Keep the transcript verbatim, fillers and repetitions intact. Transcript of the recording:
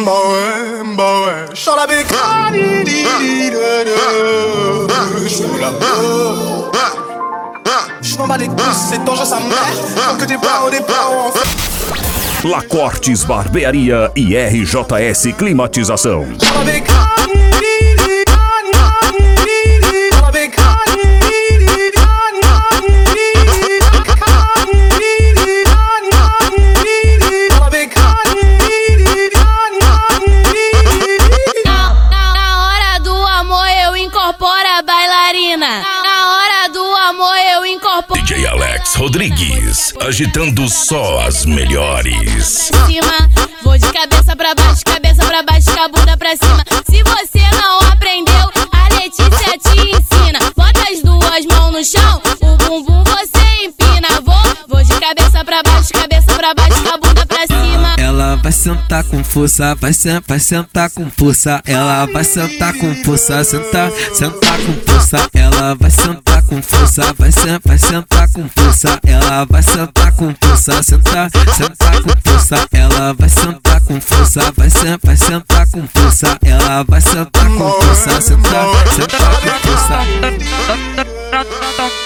Mboé, mboé, chora bem. Je m'en bats les couilles, c'est dangereux sa mère. Faut que des plans, des plans. Lacortes Barbearia e R J S Climatização. Na hora do amor eu incorporo a bailarina. Na hora do amor eu incorporo D J Alex Rodrigues, agitando só as melhores. cima, vou de cabeça pra baixo, cabeça pra baixo, com a bunda pra cima. Se você não aprendeu, a Letícia te ensina. Bota as duas mãos no chão, o bumbum você empina. Vou, vou de cabeça pra baixo, cabeça pra baixo, com a bunda pra cima. Ela vai sentar com força, vai, sen vai sentar com força. Ela vai sentar com força, sentar, sentar com força. Ela vai sentar com força, vai, sen vai sentar com força. Ela vai sentar com força, sentar, sentar com força. Ela vai sentar com força, vai, sen vai sentar com força. Ela vai sentar com força, sentar, sentar com força.